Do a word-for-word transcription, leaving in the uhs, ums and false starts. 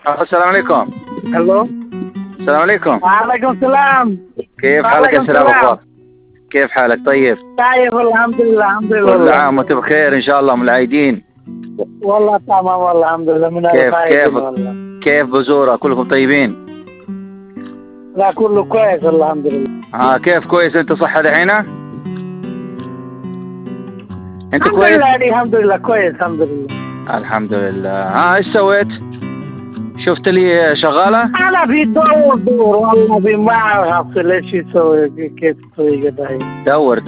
السلام عليكم. الو السلام عليكم. وعليكم السلام. كيف حالك يا سلام أخبار؟ كيف حالك طيب؟ طيب الحمد لله الحمد لله. كل عام وانت بخير ان شاء الله من العايدين. والله تمام والله الحمد لله من كيف كيف والله. كيف بزورة كلكم طيبين؟ لا كله كويس الحمد لله. ها كيف كويس انت صحة دحين؟ انت الحمد كويس؟ لله الحمد لله كويس الحمد لله. الحمد لله. ها ايش سويت؟ شفت لي شغالة؟ انا في دور دور والله في ما اعرف ليش يسوي كيف تسوي كده. دور